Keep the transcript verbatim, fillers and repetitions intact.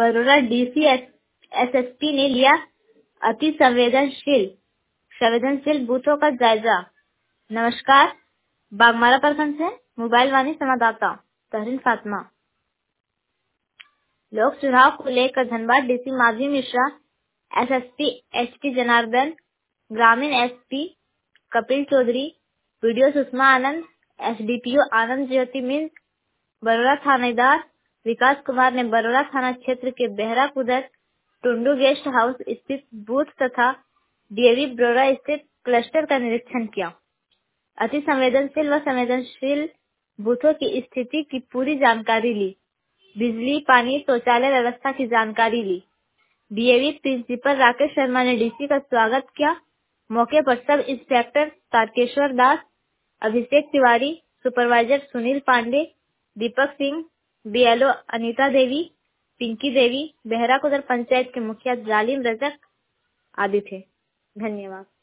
Baroda DC SSP ने लिया अति संवेदनशील संवेदनशील बूथों का जायजा। नमस्कार, बागमारा प्रखंड से मोबाइल वाणी संवाददाता तहरीन फातिमा। लोक चुनाव को लेकर Dhanbad DC Madhavi Mishra, SSP HP Janardan, ग्रामीण SP Kapil Chaudhary, BDO Sushma Anand, SDPO Anand Jyoti Minj, Baroda थानेदार विकास कुमार ने बरोड़ा थाना क्षेत्र के बेहरा कुदर टुंडू गेस्ट हाउस स्थित बूथ तथा डीएवी बरोड़ा स्थित क्लस्टर का निरीक्षण किया। अति संवेदनशील व संवेदनशील बूथों की स्थिति की पूरी जानकारी ली। बिजली, पानी, शौचालय व्यवस्था की जानकारी ली। डीएवी प्रिंसिपल राकेश शर्मा ने डीसी का स्वागत किया। मौके पर sub inspector Tarkeshwar Das, Abhishek Tiwari, supervisor Sunil Pandey, Deepak Singh, BLO Anita Devi, Pinki Devi, Behra Kudar panchayat के मुखिया जालिम रजक आदि थे। धन्यवाद।